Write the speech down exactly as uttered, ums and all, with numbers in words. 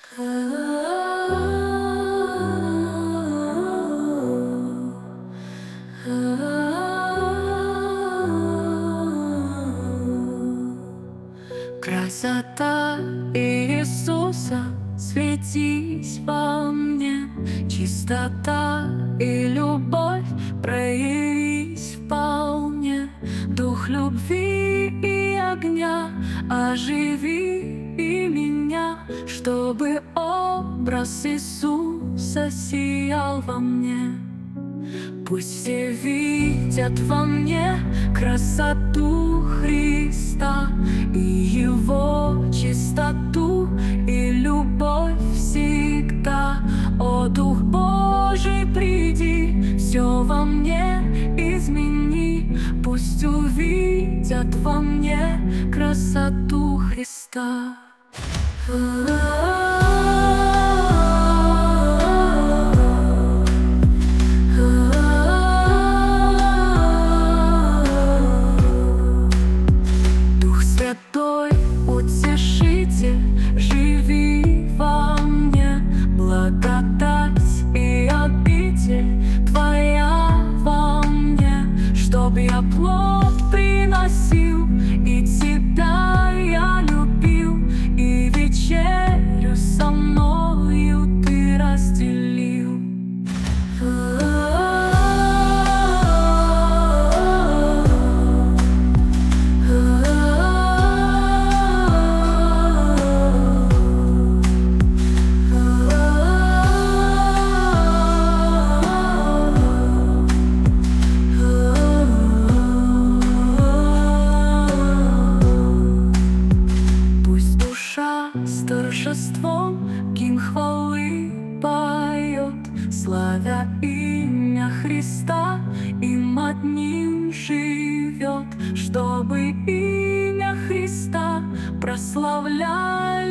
Красота Иисуса, светись во мне, чистота и любовь проявись вполне. Дух любви и огня, оживи и меня, чтобы образ Иисуса сиял во мне. Пусть все видят во мне красоту Христа и Его чистоту и любовь всегда. О, Дух Божий, приди, все во мне измени. Пусть увидят во мне красоту Христа. Святой Утешитель, живи во мне, благодать и обитель Твоя во мне, чтоб я плод приносил, и Тебя я любил, и вечерю со мною Ты разделил. С торжеством гимн хвалы поет, славя имя Христа, им одним живет, чтобы имя Христа прославляли